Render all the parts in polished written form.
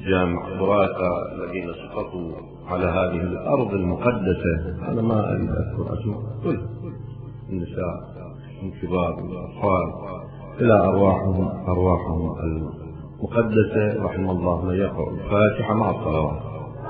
جامع براسة الذين سقطوا على هذه الأرض المقدسة. أنا ما أريد أذكر أسماء، كل النساء الكبار والأطفال إلى أرواحهم المقدسة، رحم الله من يقرأ الفاتحة مع الصلوات.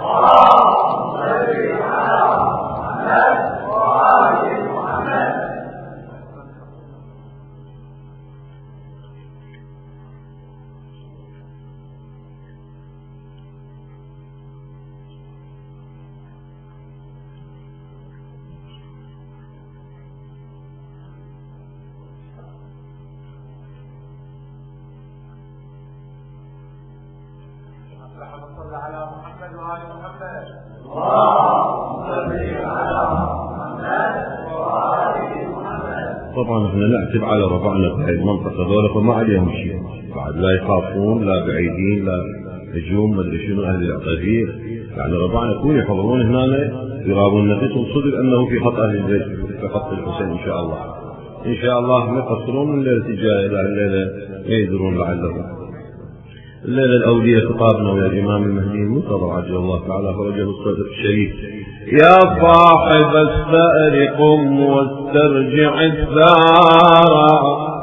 طبعا احنا نعتب على ربعنا في هذه المنطقة دولة، فما عليهم شيء بعد، لا يخافون لا بعيدين لا هجوم مدري شنو أهل العقدير. يعني ربعنا يكون يحضرون هنا يرابون نفسهم صدق أنه في خط أهل البيت في خط الحسين. إن شاء الله إن شاء الله ما يقصرون من الليلة الجاية، الليلة ما يدرون لعلهم الليلة الأولية خطابنا ويا الإمام المهدي المنتظر عجل الله تعالى فرجه الصدر الشريف. يا صاحب الثأر قم واسترجع الثار،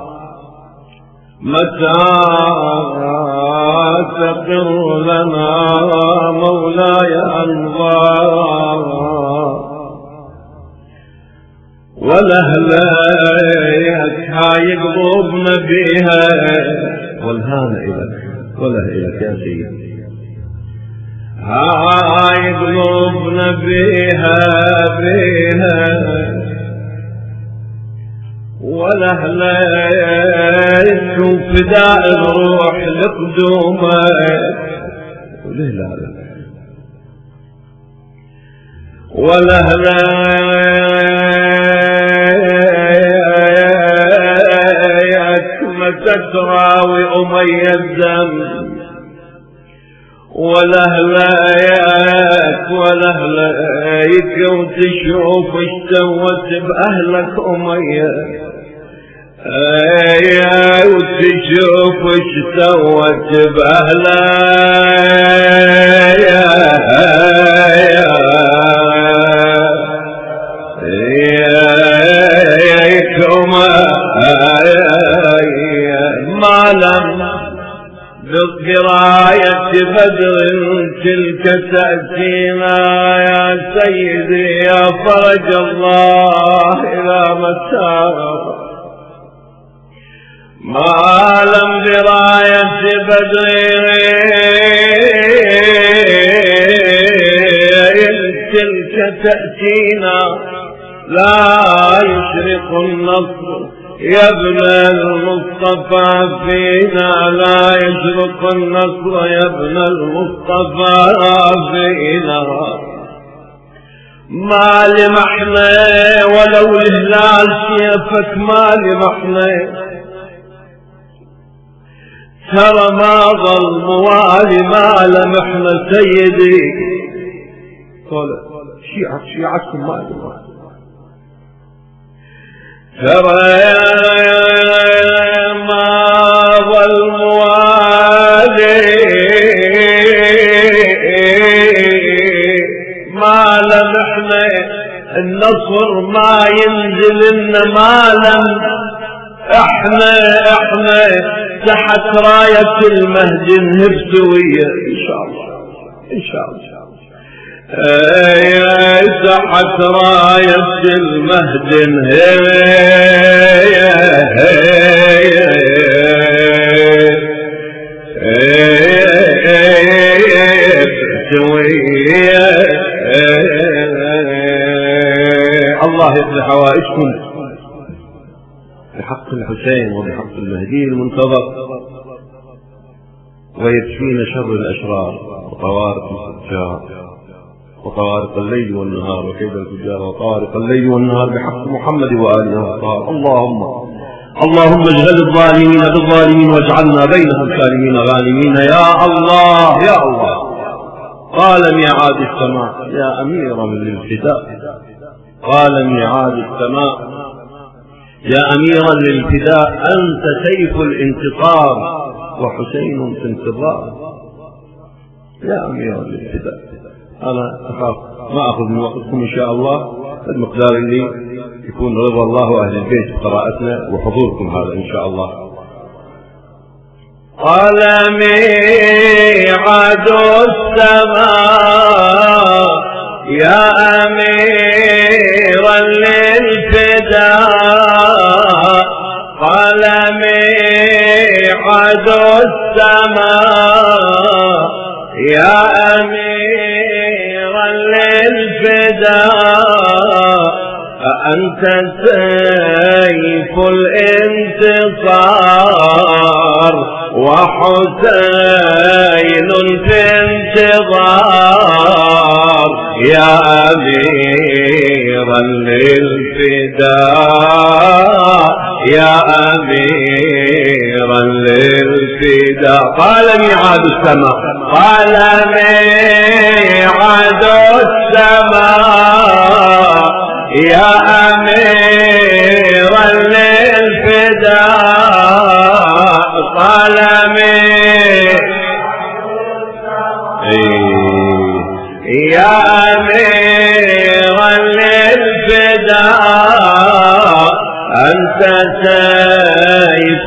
متى تقر لنا مولاي أنظار، ولهلك هاي قلوبنا بيها، والهان إلك وله إلك يا سيدي، هاي قلوبنا بيها ولهلك وفداء الروح لقدومك، ولهلك متى تراوي أمي الدم، ولهلك وتشوف اشتوت بأهلك أمية، وتشوف اشتوت بأهلك ما لم بقراية بدر تلك تأتينا يا سيدي يا فرج الله إلى متى، ما لم براية بدر تلك تأتينا لا يشرق النصر يا ابن المصطفى فينا، لا يشرق النصر يا ابن المصطفى فينا، ما لمحنا ولو الهلال سيفك ما لمحنا، ترى ما ظل موالي ما لمحنا سيدي، شيعتكم ما لمحنا، ترى ما ظل موالي ما لمحنا، النصر ما ينزل لنا ما لم احنا تحت راية المهدي نهب سوية ان شاء الله ان شاء الله، تحت راية المهدي نهب سوية. الله يقضي حوائجكم بحق الحسين وبحق المهدي المنتظر، ويكفينا شر الأشرار وطوارق الفجار وطوارق الليل والنهار وكيد الفجار وطوارق الليل والنهار بحق محمد وآله وصحبه. اللهم اجعل الظالمين بالظالمين واجعلنا بينهم سالمين غانمين يا الله يا الله. قال ميعاد السماء يا أميرا للفداء، قال ميعاد السماء يا أميرا للفداء، أنت سيف الانتصار وحسين في انتظار، يا أمير الفداء أنا أخاف ما أخذ من وقتكم إن شاء الله المقدار اللي يكون رضا الله وأهل البيت بقراءتنا وحضوركم هذا إن شاء الله. قال ميعاد السماء يا أميرا للفداء قال ميعاد السماء يا أميرا للفداء أنت سيف الانتصار وحسين في انتظار يا أميرا للفداء يا أميرا للفداء. قال ميعاد السماء قال ميعاد السماء يا أميرا للفداء قال يا أميرا للفداء أنت سيف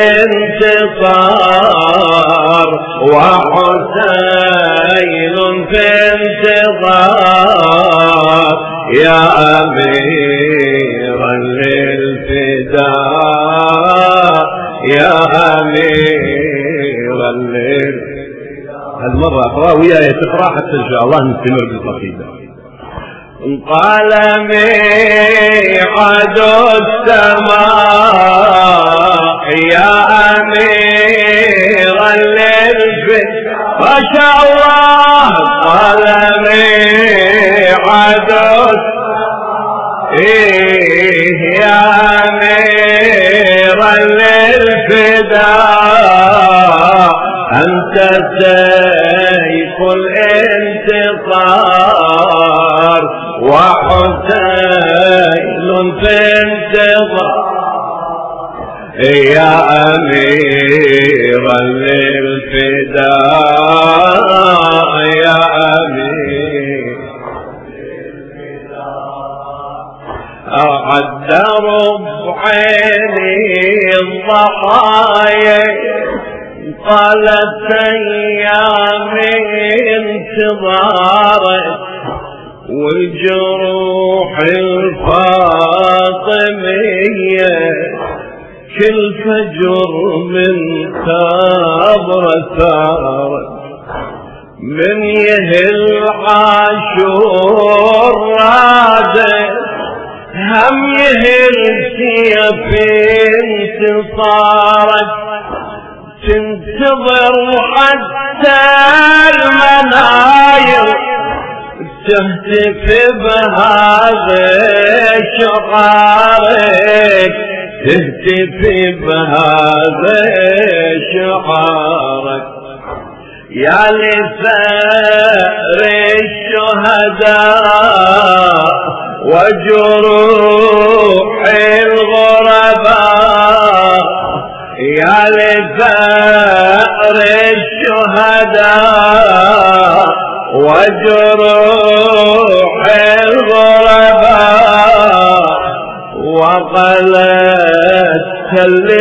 الانتصار وحسين في انتظار يا أميرا للفداء يا أميرا للفداء. هالمرة أقرأ وياي تقرأ حتى إن شاء الله نستمر بالقصيدة. قال ميعاد السماء يا أميرا للفداء ما شاء الله. قال ميعاد يا أميرا للفداء أنت سيف الانتصار وحسين في انتظار يا أميرا للفداء يا أمير أعد ربعيني الضحايا طالت أيام انتظارك والجروح الفاطمية كل فجر من ثابر ثارك من يهل عاشور رادك هم يهل سيف انتصارك تنتظر حتى المناير تهتف بهذا شعارك تهتف بهذا شعارك يا لثأر الشهداء وجروح الغرباء يا لثأر الشهداء وجروح الغرباء وقلت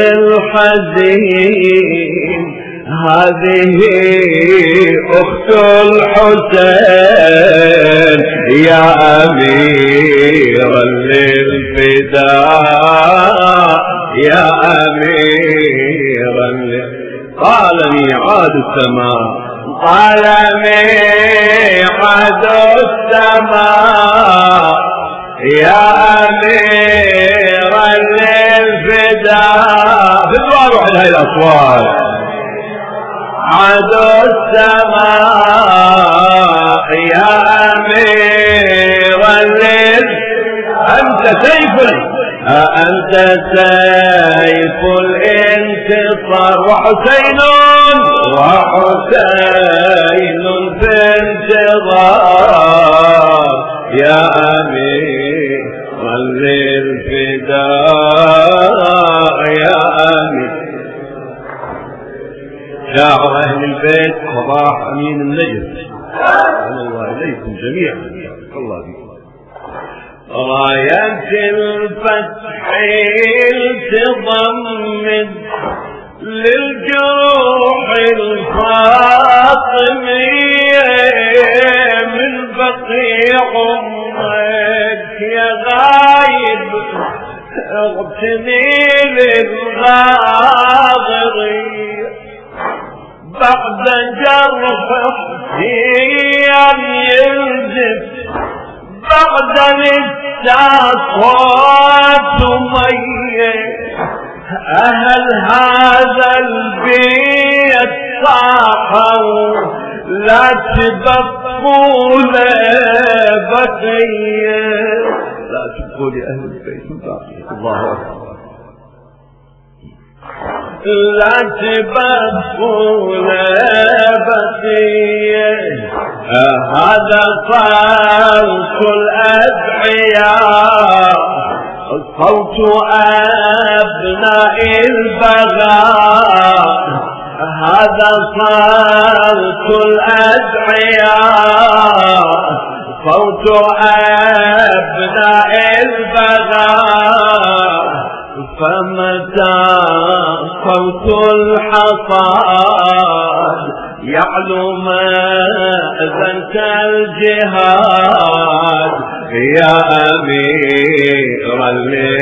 للحزين هذه أخت الحسين يا أميرا للفداء يا أميرا قال ميعاد السماء قال ميعاد السماء يا أميرا للفداء في الدعاء روح هاي الأصوات عاد السماء يا أميرا أنت سيف أنت سيف الانتصار وحسين في انتظار يا أميرا للفداء يا أمير. شاعر أهل البيت صباح من النجف. سبحان الله إليكم جميعا. بارك الله فيكم. راية الفتح تضمد للجروح الفاطمية من بقيع عمرك يا غايب اغتني للغاضرية بعد جرح حسين ينزف بعد التاصوات مية أهل هذا البيت صاحوا لا تبقوا لبقية لا تبقوا لأهل البيت باقية. الله أكبر. لا تبقوا لبقية هذا صوت الأدعياء صوت أبناء البغاء هذا صوت الأدعياء صوت أبناء البغاء فمتى صوت الحصاد يعلو مأذنة الجهاد يا أميرا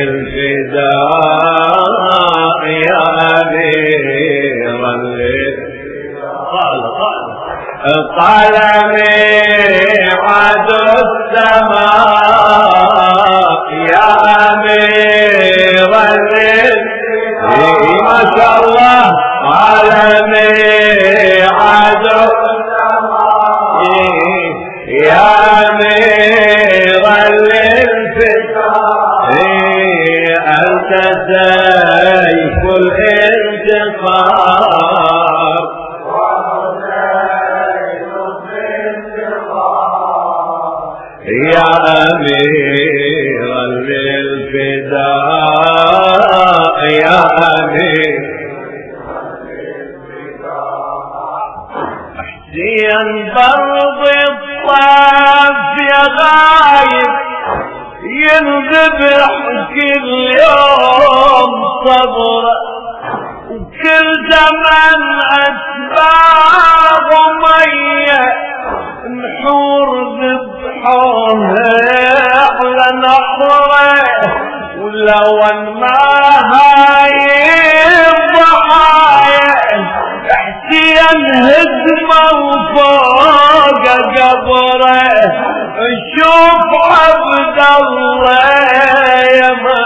للفداء يا أميرا للفداء قال ميعاد السماء يا أميرا للفداء ما شاء الله قال ميعاد السماء يا أميرا للفداء أنت سيف الانتصار يا أميرا للفداء يا أمير احسيا برض الطاف يا غايب ينذبح كل يوم صبر وكل زمن أسباب مية نحور ذبحوه على نحره ولو ما هاي الضحايا احسين هزمه وفوق قبره شوف عبد الله يما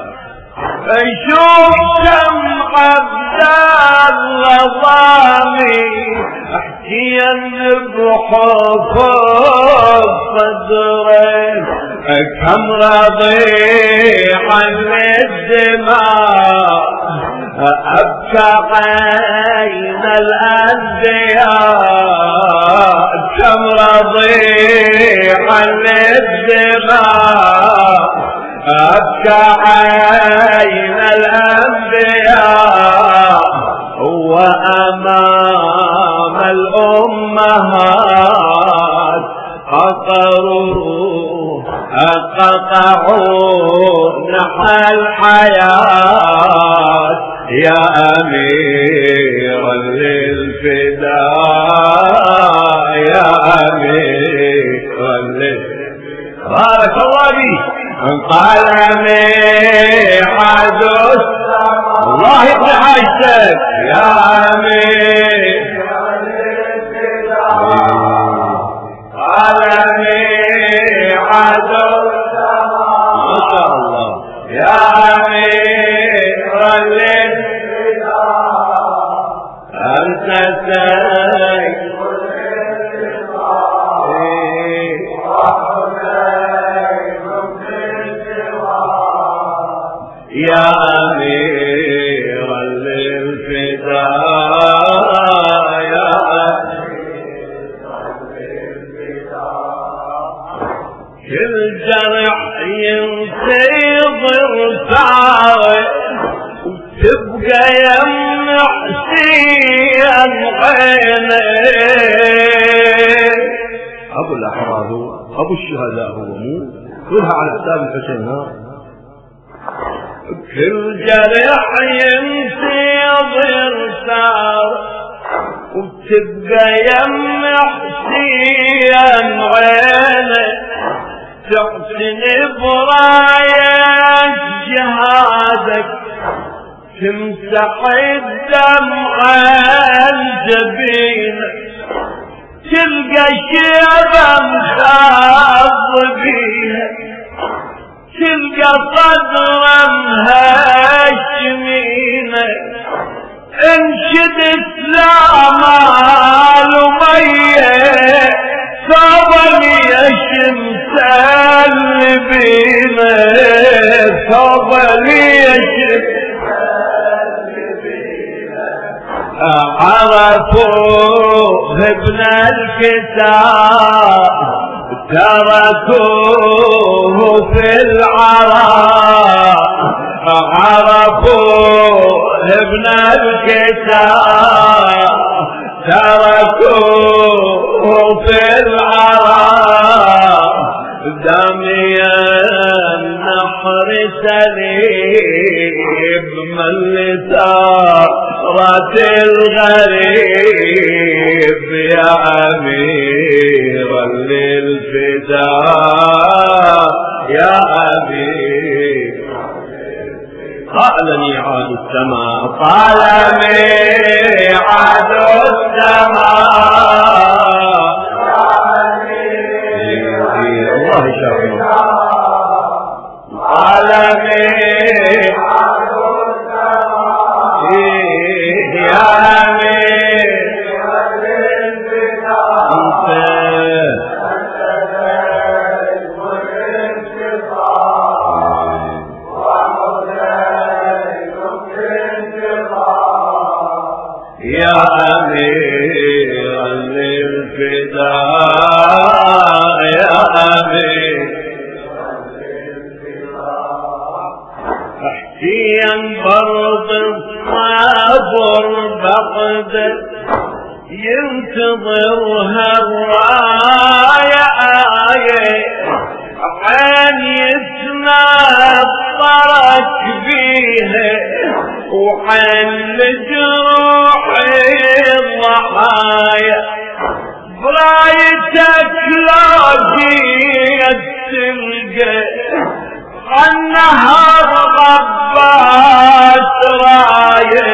شوف كم عبد الله ضامي احكين بحفظ صدره كم رضيعا للدماء أبكى عين الأنبياء كم رضيعا للدماء أبكى عين الأنبياء وأمام الأمهات قطعوا نحى الحياة يا أميرا للفداء يا أميرا للفداء بارك الله بك قال ميعاد السماء الله يقضي حاجتك يا أميرا للفداء قال ميعاد السماء ما شاء الله يا أميرا للفداء أنت سيد يا أميرا للفداء يا أميرا للفداء كل جرح ينتظر ساعة وتبقى يم حسين محشيا عينه. ابو الاحرار هو ابو الشهداء هو مو كلها على حساب الحسين. ها كل جرح ينتظر سار وتبقى يم محشيا عينه. تحسن براية جهادك تمسح الدمع الجبينة. تلقى شيبة مخاض بيها تلقى صدرا مهشمينة. انشد اسلام الأمية صابني شمس اللبينة. صابني شمس اللبينة. عرفوه ابن الكتاب تركوه في العراء. عرفوه ابن الكتاب تركوه في العراء. دميا النحر سليب من لثارة الغريب. يا أميرا للفداء يا أمير. قال ميعاد السماء قال ميعاد السماء. الله يشافيك. قال ميعاد السماء يا أمير يا أمير للفداء يا أمير. احكيا برض الصبر بغدة ينتظرها الراية آية. عين يتنطرك بيها وعين جروحي الضحايا. برايتك لاقيت تلقى النهر غبات راية.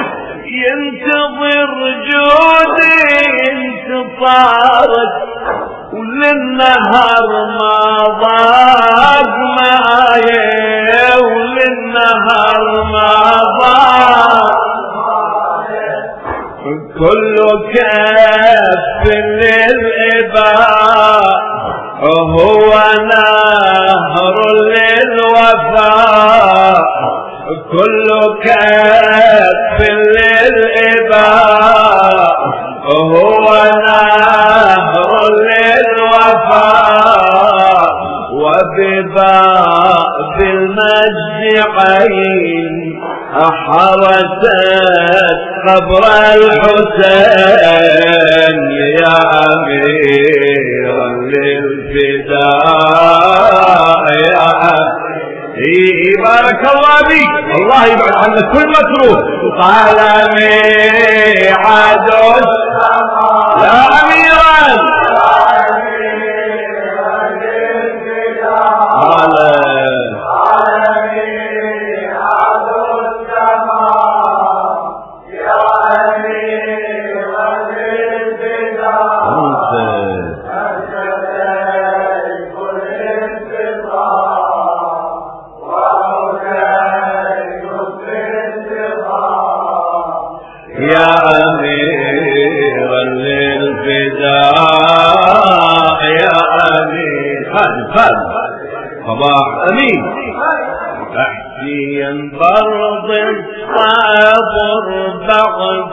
ينتظر جودي انتصارك وللنهر ما ضاق مايه. وللنهر ما ضاق كل كف للإباء هو نهر للوفاء. كل كف للإباء هو نهر للوفاء. وبباب المجد عين حرست قبر الحسين. يا أمير للفداء يا أمير. بارك الله بك. الله يبعد عنك كل مكروه. قال ميعاد السماء يا أميرا. قال يا أمير للفداء يا أمير. خالد صباح أمين. أحكيا برض الصبر بعد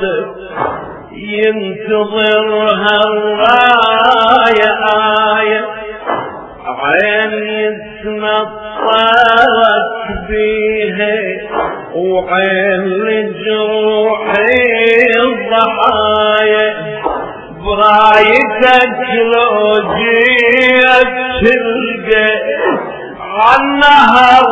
ينتظرها الراية آية. عين يتنطرك بيها وعين لجروحي رايتك لو جيت تلقى عالنهر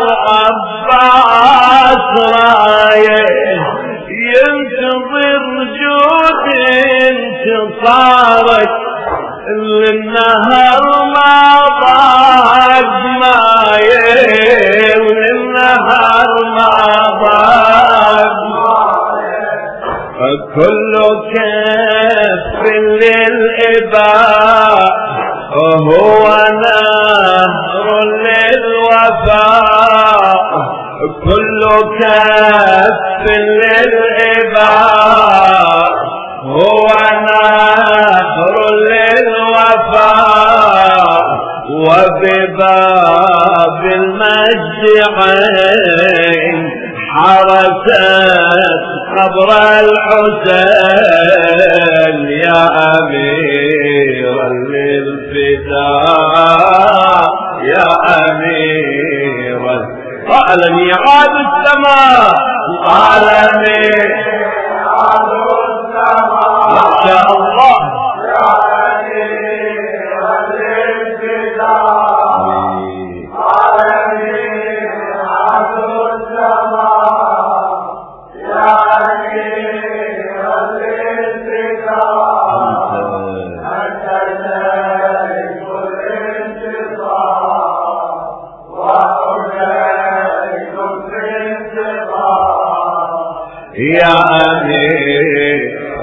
عباس رايه ينتظر جود انتصارك للنهر ما ضاق مايه للنهر ما ضاق كل كف للإباء هو نهر للوفاء كل كف للإباء هو نهر للوفاء وبباب المجد عين حرست قبر الحسين يا أميرا للفداء يا أميرا قال ميعاد السماء قال ميعاد السماء ما شاء الله يا أميرا للفداء قال ميعاد السماء يا أمير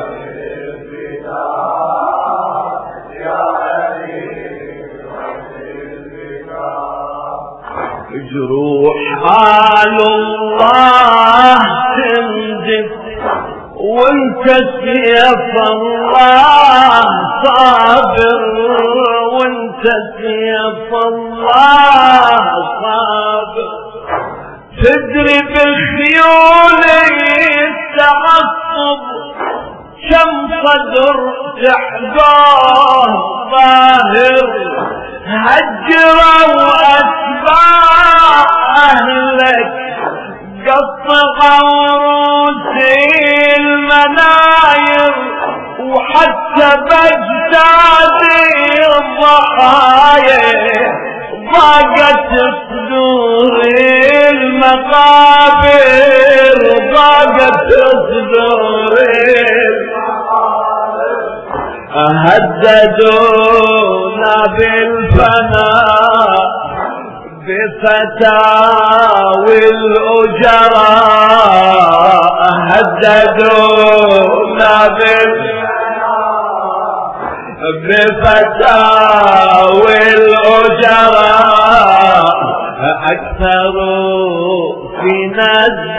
جروح آل الله تنزف وانت سيف الله صابر وانت سيف الله صابر تدري بخيولي التعصب كم صدر تحقاه ظاهر هجروا أتباع أهلك قطعوا روسي المناير وحتى بجدادي الضحايا ضاقت صدور المقابر ضاقت صدور هددونا بالفناء بفتاوي الأجراء هددونا بفتاوي الأجراء أكثروا فينا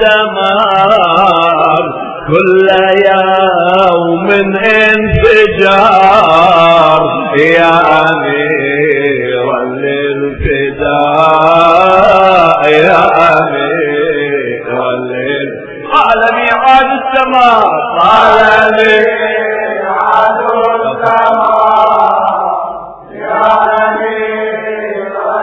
الدمار كل يوم انفجار يا أميرا للفداء يا أميرا قال ميعاد السماء قال ميعاد السماء يا أميرا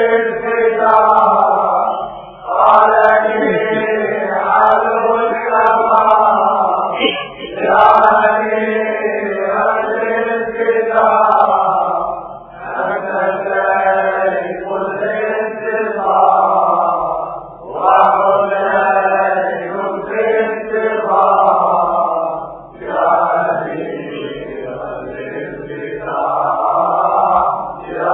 للفداء قال ميعاد السماء يا أميرا للفداء أنت سيف الانتصار وحنين في انتصار يا أميرا للفداء يا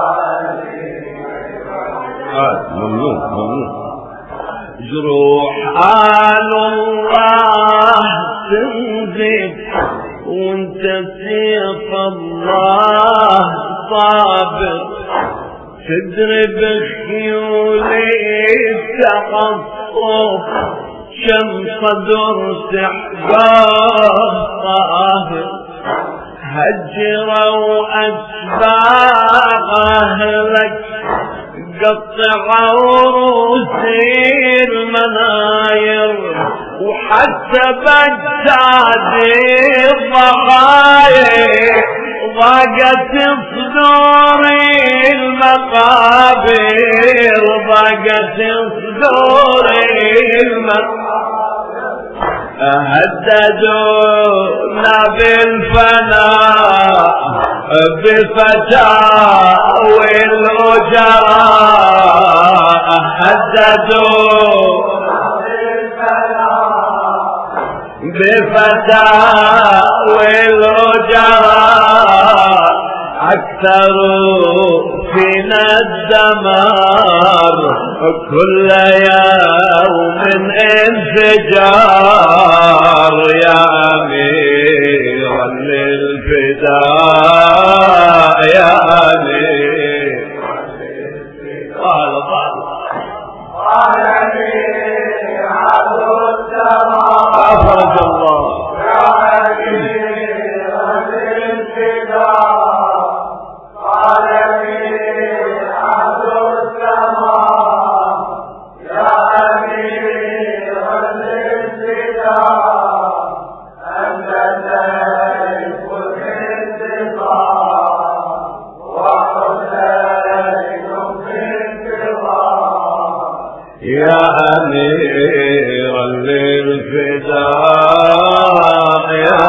أميرا ممنون جروح آل الله تنزف وانت سيف الله صابر تدري بخيولي تحصف شم صدر تحقاه طاهر هجروا أتباع أهلك قطعوا روسي المناير وحتى بجدادي الضحايا ضاقت صدور المقابر ضاقت صدور المقابر هددونا بالفناء بفتاوي الأجراء حددوا بفتاوي الأجراء أكثروا فينا الدمار كل يوم انفجار يا أميرا للفداء يا أمير قال أفرج الله يا أمير للفداء قال لي عبد السماء يا أمير للفداء أنت سيف الانتصار وحسين في انتظار يا أمير للفداء يا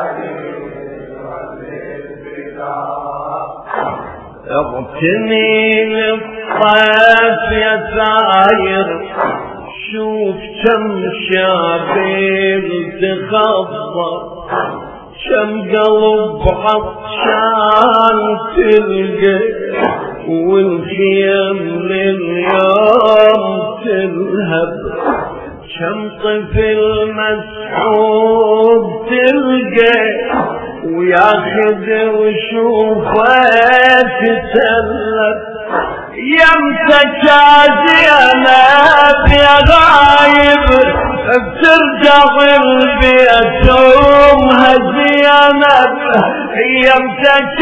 ابتني للطيف يا ساير شوف كم شابير تخضر كم قلب عطشان تلقى والخيام لليوم تلهب كم طفل مسحوب تلقى وياخذ وشوفه تتسلف يمسك زينب يا غايب بترجع البيت امها زينب يمسك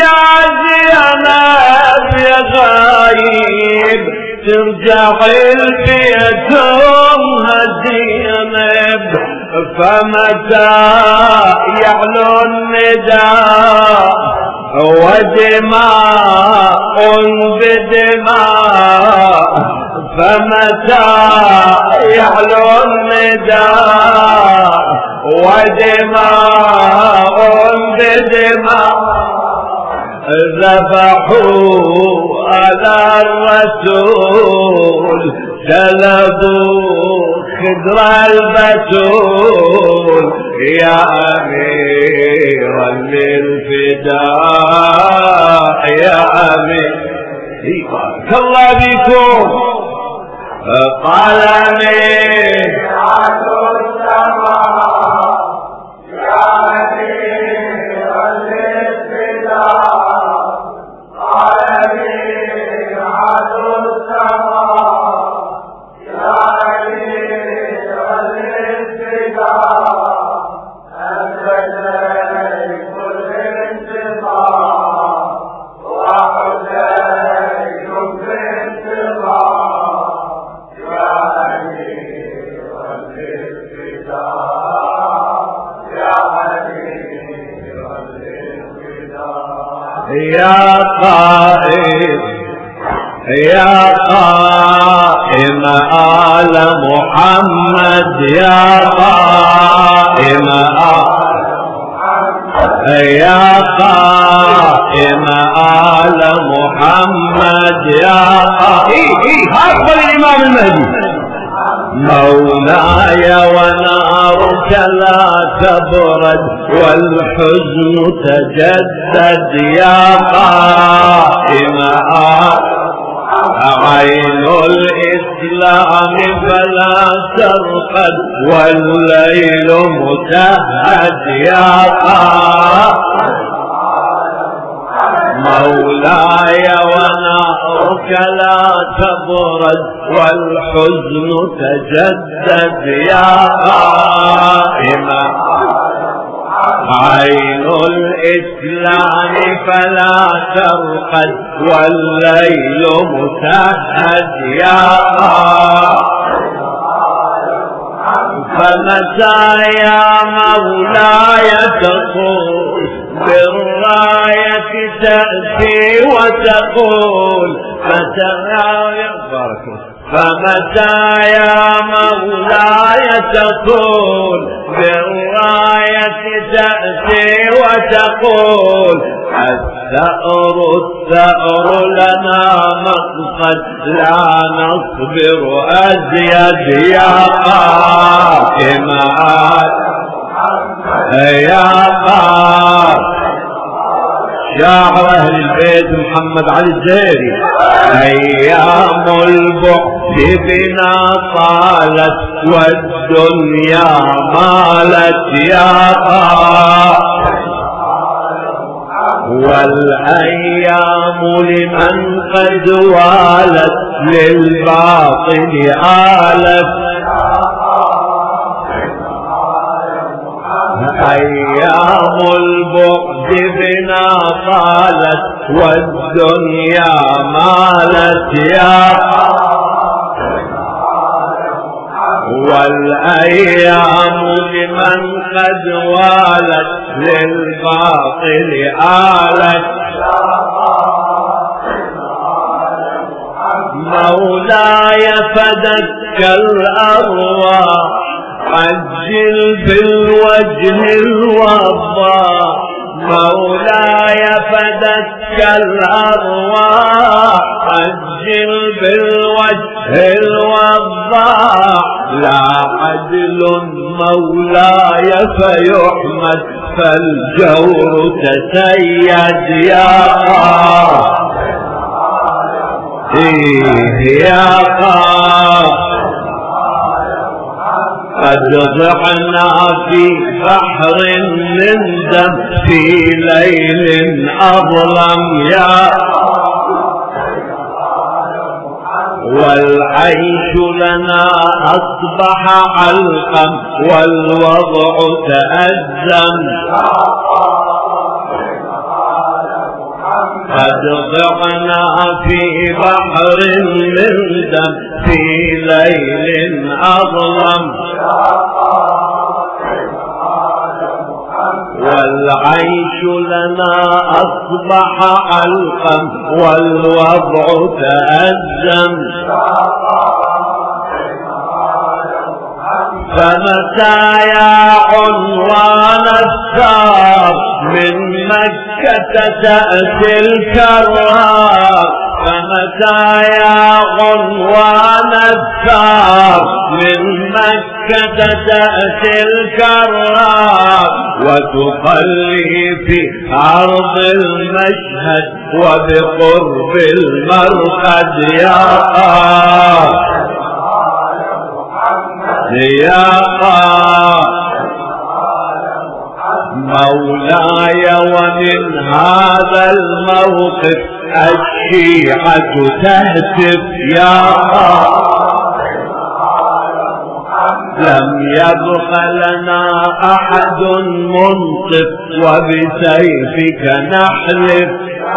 زينب يا غايب ترجع البيت امها زينب فمتى يعلو النداء ودماء بدماء فمتى يعلو النداء ودماء بدماء ذبحوا على الرسول سلبوا خضر البتول يا أميرا للفداء يا أمير بارك الله بكم قال أمير عبد السماء يا أميرا للفداء قال أمير عبد السماء يا أميرا للفداء أنت سيف الانتصار وحسين في انتظار يا أميرا للفداء يا أميرا للفداء يا قائد يا قائم آل محمد يا قائم يا قائم آل محمد يا هذا الإمام المهدي مولاي ونارك لا تبرد والحزن تجدد يا قائم عين الإسلام فلا ترقد والليل متهد يا مولاي ونارك لا تبرد والحزن تجدد يا قائم عين الإسلام فلا ترقد والليل متهد يا فمتى يا مولاي تقول بالراية تأتي وتقول متى فمتى يا مولاي تقول بالراية تأتي وتقول الثأر لنا مقصد لا نصبر أزيد يا قائم يا قائم. شاعر أهل البيت محمد علي الزهيري. أيام البعد بنا طالت والدنيا مالت يا قائم، والأيام لمن قد والت للباطل آلت. أيام البعد بنا طالت والدنيا مالت يا والأيام لمن قد والت للباطل آلت. مولاي فدك الأرواح عجل بالوجه الوضاح. مولاي فدك الأرواح عجل بالوجه الوضاح. لا عدل مولاي فيحمد فالجور تسيد يا يا قد ضعنا في بحر من دم في ليل أظلم يا والعيش لنا أصبح علقا والوضع تأزم. قد ضعنا في بحر من دم في ليل أظلم والعيش لنا أصبح علقا والوضع تأزم. فمتى يا عنوان الثار من مكة تأتي الكرار. فمتى يا عنوان الثار من مكة تأتي الكرار. وتقلي في عرض المشهد وبقرب المرقد يا يا مولاي. ومن هذا الموقف الشيعة تهتف يا لم يبق لنا أحد منصف وبسيفك نحلف.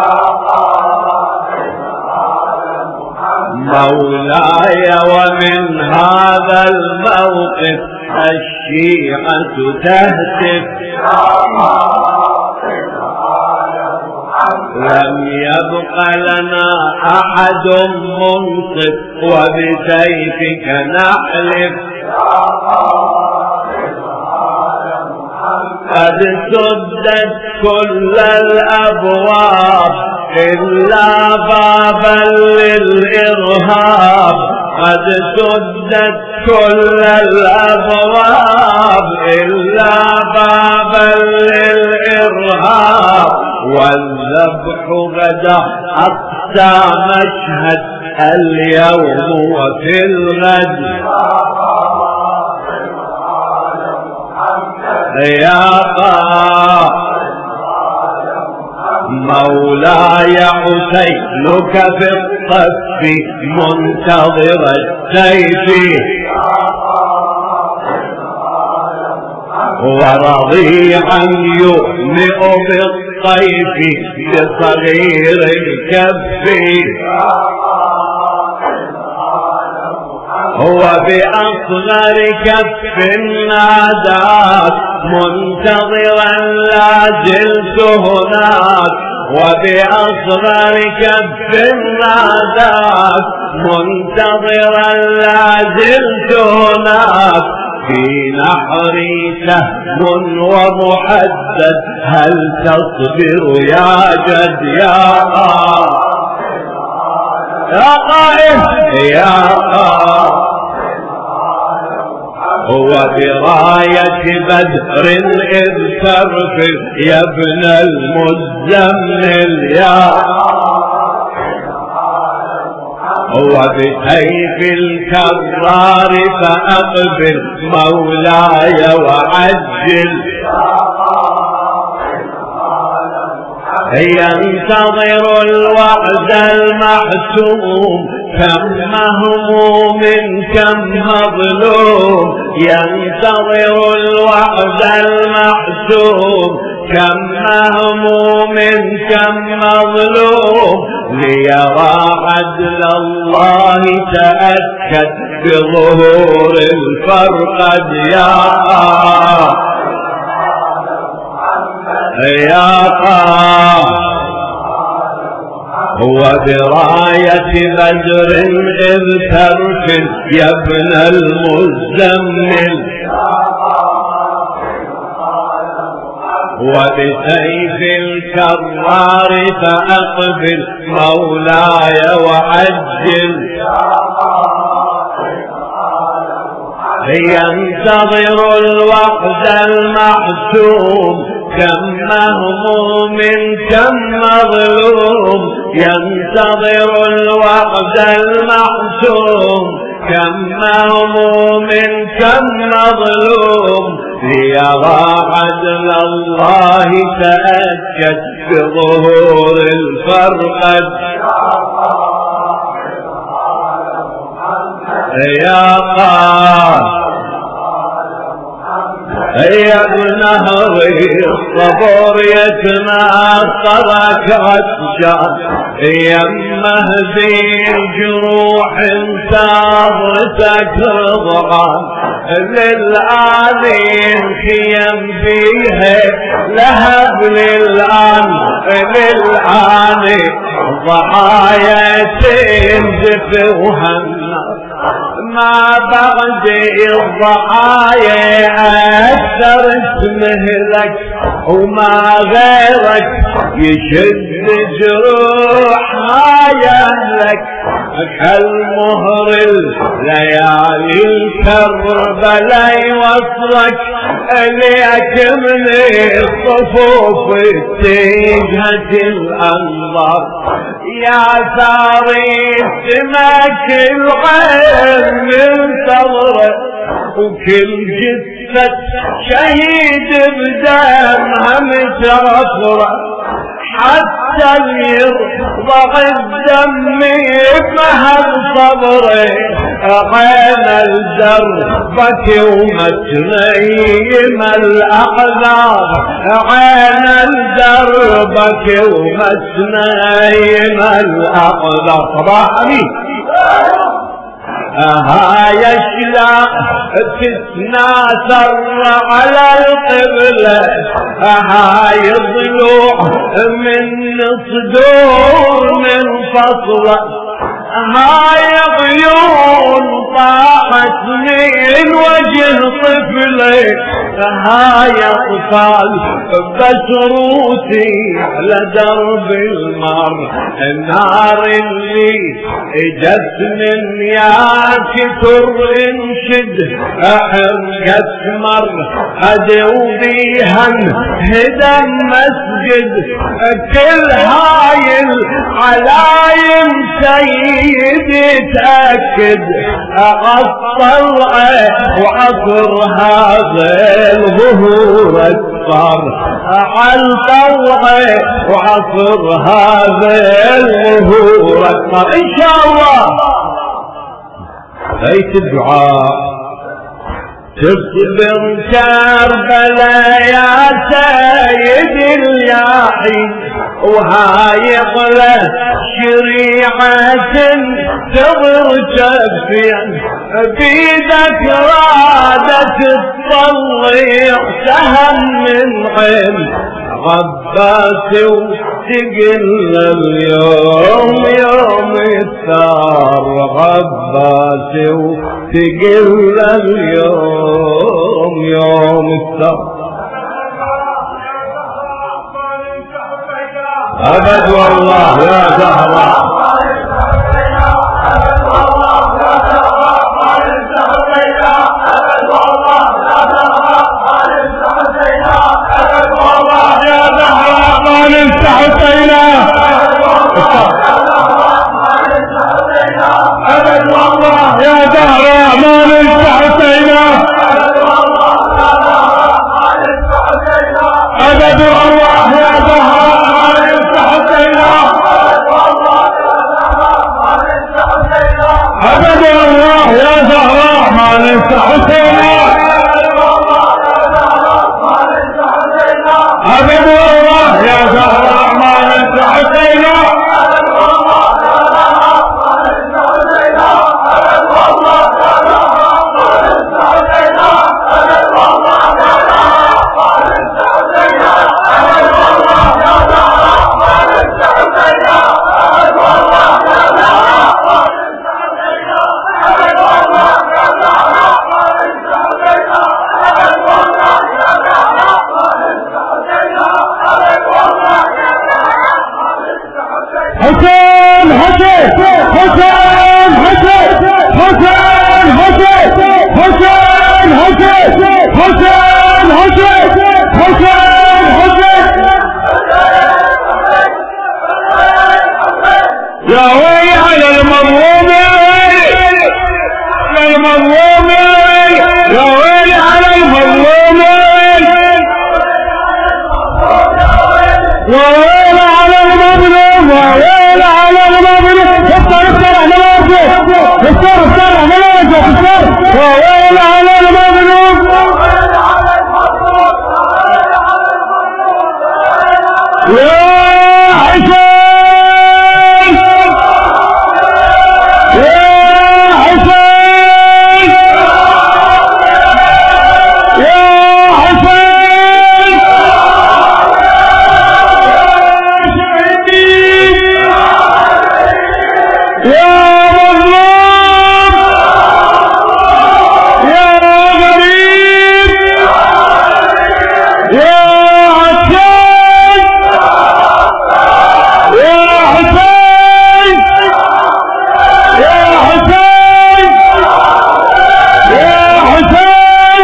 مولاي ومن هذا الموقف الشيعة تهتف لم يبق لنا أحد منصف وبسيفك نحلف. قد سدت كل الأبواب إلا بابا للإرهاب. قد سدت كل الأبواب إلا بابا للإرهاب. والذبح غدا أقسى مشهد اليوم وفي الغد يا مولاي. حسينك في الصف منتظر السيف ورضيعا يؤمئ بالطيف بصغير الكف. هو بأصغر كف ناداك منتظرا لا زلت هناك. وبأصغر كف ناداك منتظرا لا زلت هناك. في نحري سهم ومحدد هل تصبر يا جد يا قائد يا قائد وبراية بدر إذ ترفع يا ابن المزمل يا وبسيف الكرار فأقبل مولاي وعجل ينتظر الوعد المحسوم كم مهموم كم مظلوم ينتظر الوعد المحسوم كم مهموم كم مظلوم ليرى عدل الله تأكد بظهور الفرقد يا وبراية بدر إذ ترفل يا ابن المزمل وبسيف الكرار فأقبل مولاي وعجل ينتظر الوقت المحسوم كم مهموم كم مظلوم ينتظر الوقت المحسوم كم مهموم كم مظلوم ليرى عدل الله تأكد بظهور الفرقد يا قائد يا ابن نهري الصبر يتناثرك عطشان يا مهدي الجروح انتظرتك رضعان للآن خيم فيها لهب للآن ضحايا تنزف وهنا ما بعد الضحايا أكثر اسمه لك وما غيرك يشد جروح يهلك كالمهر الليالي الكربلاء يوصلك ليك من الصفوف اتجهت الأنظار يا ساري سمك العين من صبرك وكل جثة شهيد بدمها مترفرة حتى يرضع الدم يفهم صبري عين الدربك ومتنيم الأقدار عين الدربك ومتنيم الأقدار صباح أمين هاي اشلاء تتناثر على القبلة هاي ضلوع من صدور من فصلة هاي عيون طاحت من وجه طفلي هاي اطفال بس روسي على درب المر النار اللي اجت من كتر انشد حرقت مر ادوبيها هدم مسجد كل هاي العلايم سيد يتأكد الطلعة وعصر هذا الظهور اكبر الطلعة وعصر هذا الظهور اكبر ان شاء الله. بيت الدعاء تصبر كربلاء يا سيد الياحي وهاي قلة شريعة تظهر شفيا بيدك رادة تطلع سهم من عين عباس وتقل اليوم يوم الثار عباس وتقل اليوم يوم السبت أبد والله يا زهراء ننسى حسينا أبد والله يا زهراء ما ننسى حسينا أبد والله يا زهراء ما ننسى حسينا أبد والله يا زهراء ما ننسى حسينا أبد والله يا زهراء ما ننسى حسينا حسين حسين حسين حسين حسين حسين حسين حسين حسين حسين حسين حسين يا ويلي على المظلوم يا ويلي على المظلوم يا ويلي على المظلوم يا ويلي على المظلوم ويل على المظلوم افتر احنا واقف افتر احنا واقف افتر ويل على المظلوم يا حسين يا حسين يا حسين يا مظلوم يا غريب يا عسكر يا حسين يا حسين يا حسين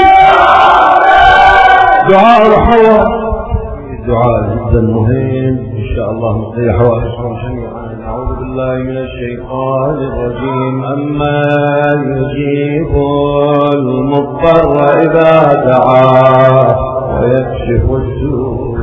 دعاء الحوار دعاء جدا مهم إن شاء الله نقضي حوائجكم جميعا. أعوذ بالله من الشيطان الرجيم. أما يجيب المضطر إذا دعاه ويكشف السوء.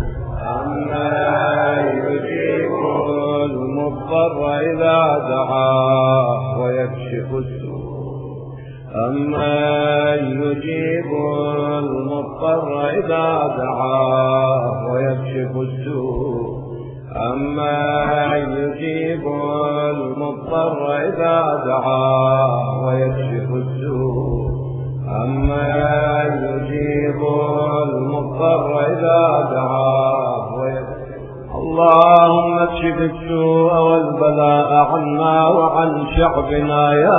أما يجيب المضطر إذا دعاه ويكشف السوء. أما يجيب المضطر إذا دعاه ويكشف السوء. أما يجيب المضطر إذا دعاه ويكشف السوء. أما يجيب المضطر إذا دعاه ويكشف. اللهم اكشف السوء والبلاء عنا وعن شعبنا يا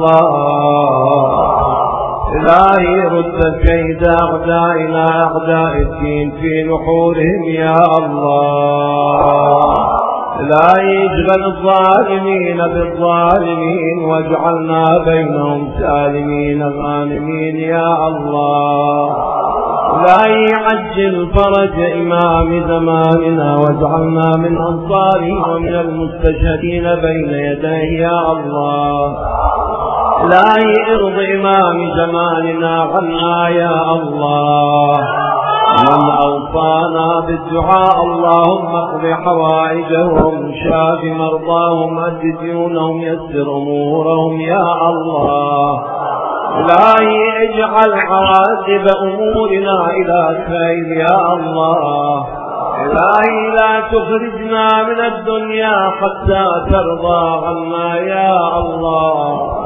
الله. إلهي رد كيد أعدائنا أعداء الدين في نحورهم يا الله. إلهي اجعل الظالمين بالظالمين واجعلنا بينهم سالمين غانمين يا الله. إلهي عجل فرج إمام زماننا واجعلنا من أنصاره ومن المستشهدين بين يديه يا الله. إلهي ارض إمام زماننا عنا يا الله. من أوصانا بالدعاء اللهم اقض حوائجهم شاف مرضاهم أد ديونهم يسر أمورهم يا الله. إلهي اجعل عواقب أمورنا إلى خير يا الله. إلهي لا تخرجنا من الدنيا حتى ترضى عنا يا الله.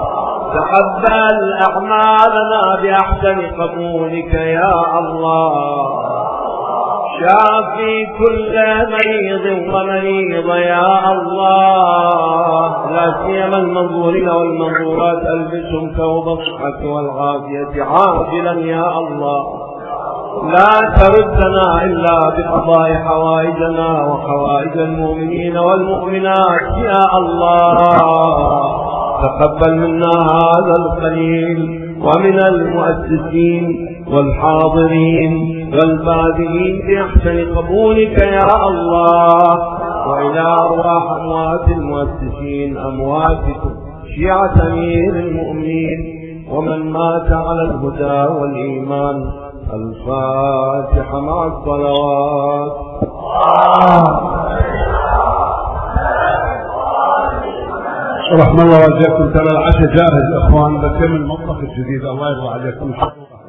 تقبل أعمالنا بأحسن قبولك يا الله. شافي كل مريض ومريض يا الله، لا سيما المنظورين والمنظورات، ألبسهم ثوب الصحة والعافية عاجلا يا الله. لا تردنا إلا بقضاء حوائجنا وحوائج المؤمنين والمؤمنات يا الله. تقبل منا هذا القليل ومن المؤسسين والحاضرين والبادئين بأحسن قبولك يا الله. وإلى أرواح أموات المؤسسين أمواتكم شيعة أمير المؤمنين ومن مات على الهدى والإيمان، الفاتحة مع الصلوات. رحم الله وجهكم. ترى العشاء جاهز يا اخوان، بس من المطبخ الجديد. الله يرضى عليكم.